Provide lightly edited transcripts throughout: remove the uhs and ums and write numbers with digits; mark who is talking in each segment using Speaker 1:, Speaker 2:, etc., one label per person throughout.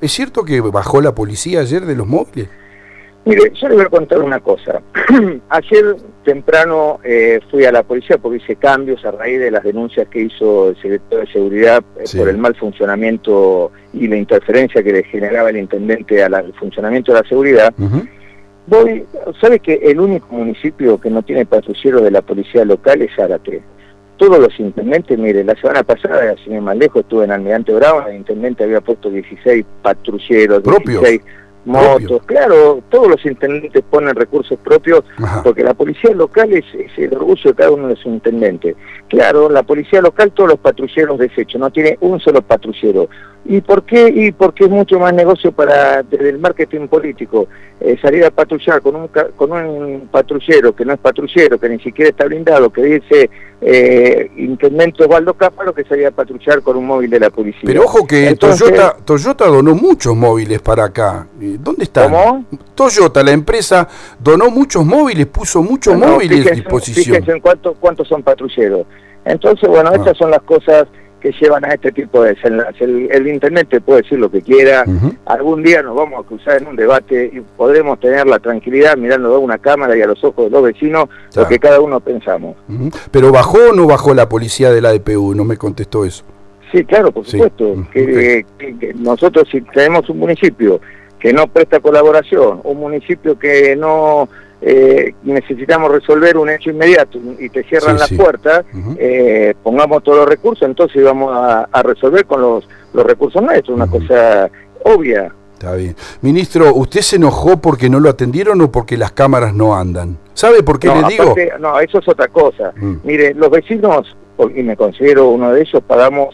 Speaker 1: ¿Es cierto que bajó la policía ayer de los móviles?
Speaker 2: Mire, yo le voy a contar una cosa. Ayer temprano fui a la policía porque hice cambios a raíz de las denuncias que hizo el secretario de Seguridad por el mal funcionamiento y la interferencia que le generaba el intendente al funcionamiento de la seguridad. ¿Sabe que el único municipio que no tiene patrulleros de la policía local es Zárate? Todos los intendentes, mire, la semana pasada, sin ir más lejos, estuve en Almirante Brown, el intendente había puesto 16 patrulleros,
Speaker 1: ¿Propios?
Speaker 2: 16 motos, claro, todos los intendentes ponen recursos propios. Ajá. Porque la policía local es el orgullo de cada uno de sus intendentes. Claro, la policía local, todos los patrulleros deshechos, no tiene un solo patrullero. ¿Y por qué? Y porque es mucho más negocio desde el marketing político, salir a patrullar con un patrullero que no es patrullero, que ni siquiera está blindado, que dice intendente Osvaldo Cáfaro, que salir a patrullar con un móvil de la policía.
Speaker 1: Pero ojo que entonces, Toyota donó muchos móviles para acá. ¿Dónde están?
Speaker 2: ¿Cómo?
Speaker 1: Toyota, la empresa, donó muchos móviles, puso muchos móviles a disposición.
Speaker 2: Fíjense en cuántos son patrulleros. Entonces, bueno, estas son las cosas que llevan a este tipo de desenlace. El intendente puede decir lo que quiera. Algún día nos vamos a cruzar en un debate y podremos tener la tranquilidad mirando a una cámara y a los ojos de los vecinos lo que cada uno pensamos.
Speaker 1: ¿Pero bajó o no bajó la policía de la DPU? No me contestó eso.
Speaker 2: Sí, claro, por supuesto. Que nosotros, si tenemos un municipio que no presta colaboración, un municipio que no necesitamos resolver un hecho inmediato y te cierran las puertas, pongamos todos los recursos, entonces vamos a resolver con los recursos nuestros, una cosa obvia.
Speaker 1: Está bien. Ministro, ¿usted se enojó porque no lo atendieron o porque las cámaras no andan? ¿Sabe por qué le digo?
Speaker 2: No, eso es otra cosa. Mire, los vecinos, y me considero uno de ellos, pagamos,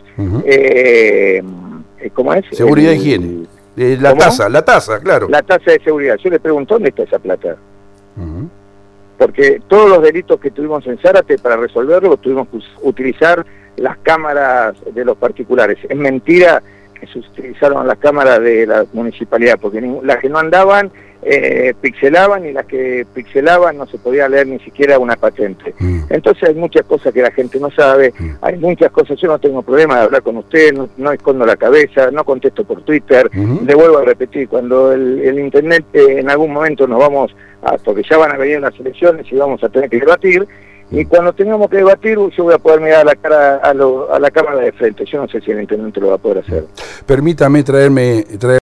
Speaker 2: ¿cómo es?
Speaker 1: Seguridad e higiene. La tasa, claro.
Speaker 2: La tasa de seguridad. Yo le pregunto, ¿dónde está esa plata? Porque todos los delitos que tuvimos en Zárate, para resolverlos, tuvimos que utilizar las cámaras de los particulares. Es mentira que se utilizaron las cámaras de la municipalidad, porque las que no andaban pixelaban, y las que pixelaban no se podía leer ni siquiera una patente. Entonces hay muchas cosas que la gente no sabe, hay muchas cosas. Yo no tengo problema de hablar con usted, no escondo la cabeza, no contesto por Twitter. Le vuelvo a repetir, cuando el internet en algún momento nos vamos porque ya van a venir las elecciones y vamos a tener que debatir, y cuando tengamos que debatir yo voy a poder mirar a la cara a la cámara de frente. Yo no sé si el intendente lo va a poder hacer.
Speaker 1: Permítame traer